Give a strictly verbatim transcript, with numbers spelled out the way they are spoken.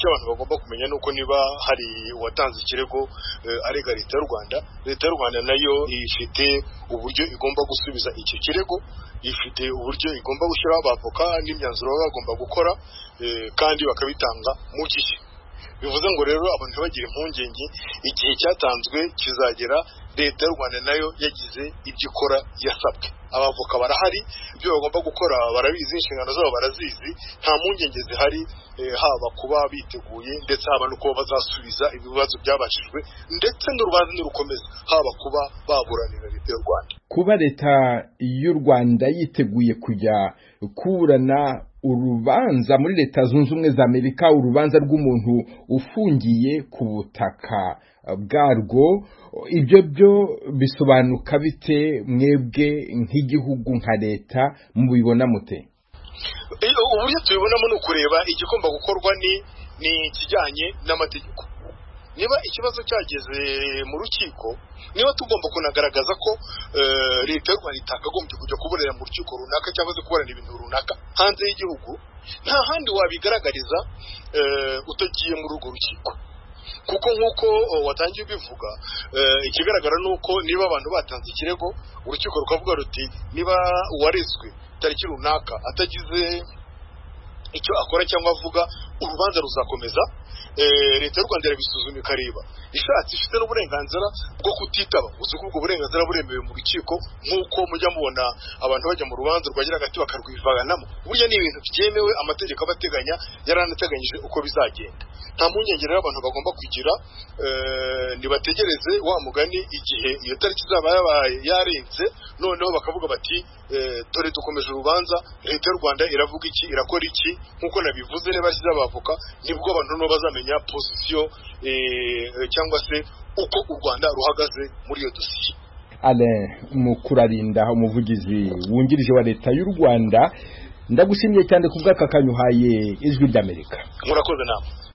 icyo abantu bagomba kumenya nuko niba hari uwatanze ikirego arega leta y'u Rwanda leta y'u Rwanda nayo ifite uburyo igomba gusubiza icyo kirego ifite uburyo igomba gushyiraho abavoka n'imyanzuro baba bagomba gukora kandi bakabitanga mu gihe bivuze ngo rero abantu bagira impungenge igihe cyatanzwe kizagera leta y'u Rwanda nayo yagize ibyo ikora yasabwe abavoka barahari ibyo bagomba gukora barabizi inshingano zabo barazizi nta mpungenge zihari haba kuba biteguye ndetse haba no kuba bazasubiza ibibazo byabashijwe ndetse n'urubanza n'urukomeza haba kuba baburanira leta y'u Rwanda kuba leta y'u Rwanda yiteguye kujya kuburana urubanza muri leta zunze ubumwe za Amerika urubanza rw'umuntu ufungiye ku butaka bwarwo ibyo byo bisobanuka bite mwebwe nk'igihugu nka leta mubibona mute uburyo tubibonamo ni ukureba igomba gukorwa ni ni kijyanye n'amategeko niba ikibazo cyageze mu rukiko niba tugomba kunagaragaza ko leta y'u Rwanda itakagombye kujya kuburira mu rukiko runaka cyangwa se kuburana ibintu runaka hanze y'igihugu nta handi wabigaragariza utagiye muri urwo rukiko kuko nkuko watangiye ubivuga ikigaragara nuko niba abantu batanze ikirego urukiko rukavuga ruti niba uwarezwe tariki runaka atagize icyo akora cyangwa avuga urubanza ruzakomeza leta y'u Rwanda irabisuzuma ikareba ishatse ifite n'uburenganzira bwo kutitaba uzi ko ubwo burenganzira buremewe mu rukiko nkuko mujya mubona abantu bajya mu rubanza rwagira hagati bakarwivanamo burya ni ibintu byemewe amategeko abateganya yaranateganyije uko bizagenda nta mpungenge rero abantu bagomba kugira nibategereze wa mugani igihe iyo tariki zaba yabaye yarenze noneho bakavuga bati dore dukomeje urubanza leta y'u Rwanda iravuga iki irakora iki nkuko nabivuze ne bashyize abavoka nibwo abantu no bazamenya position cyangwa se uko u Rwanda ruhagaze muri iyo dosiye. Alain Mukurarinda umuvugizi wungirije wa leta y'u Rwanda ndagushimiye cyane kubw'aka kanyuhaye ijwi ry'Amerika. Murakoze namwe.